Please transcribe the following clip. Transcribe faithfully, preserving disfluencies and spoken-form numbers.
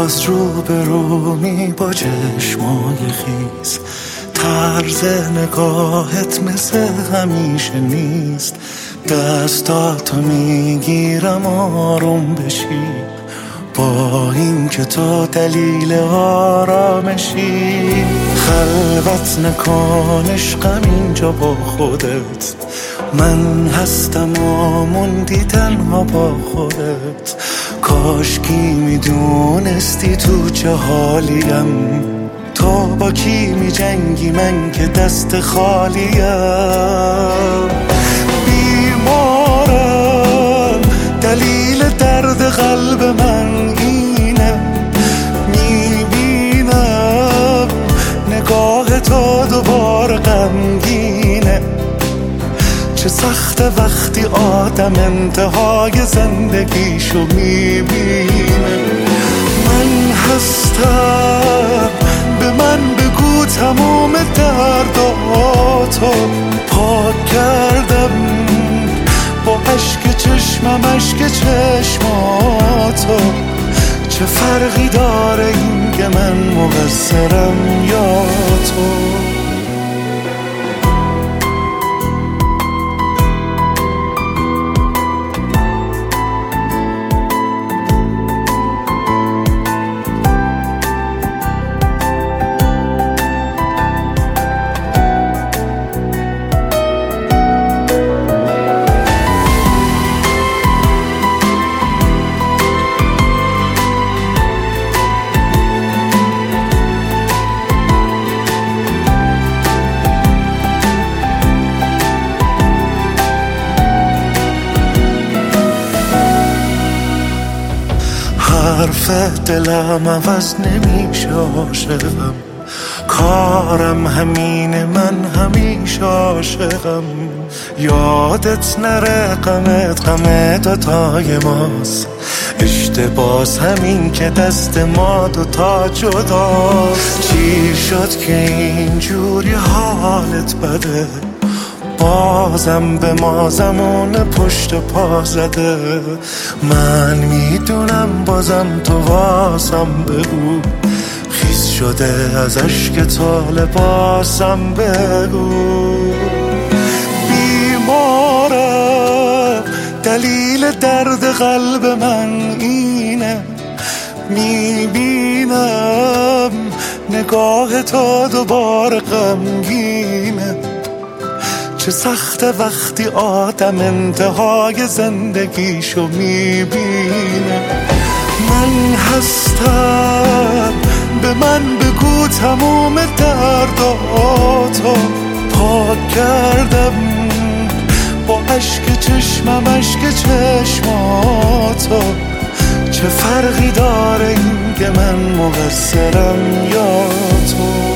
باز رو به رو می با چشمای خیز، طرز نگاهت مثل همیشه نیست. دستاتو میگیرم آروم بشی، با این که تو دلیل آرامشی. خلوت نکن عشقم اینجا با خودت، من هستم و موندی تنها با خودت. کاشکی میدونستی تو چه حالیم، تو با کی می جنگی من که دست خالیم. بیمارم دلیل درد قلب من اینه، میبینم نگاه تو دوباره غمگینه. چه سخت وقتی آدم انتهای زندگیشو میبینه. من هستم، به من بگو تموم درداتو. پاک کردم با عشق چشمم عشق چشماتو. چه فرقی داره این که من مقصرم یا تو؟ حرف دلم عوض نمیشه عاشقم، کارم همینه من همیشه عاشقم. یادت نره غمت غم دوتای ماست، اشتباس همین که دست ما دوتا جداست. چی شد که اینجوری حالت بده، بازم به ما زمان پشت پا زده. من میدونم بازم تو واسم بگو، خیس شده از عشق تو لباسم بگو. بیمارم دلیل درد قلب من اینه، میبینم نگاه تو دوباره غمگینه. چه سخت وقتی آدم انتهای زندگیشو میبینه. من هستم، به من بگو تموم درداتو. پاک کردم با عشق چشمم عشق چشماتو. چه فرقی داره این که من مقصرم یا تو؟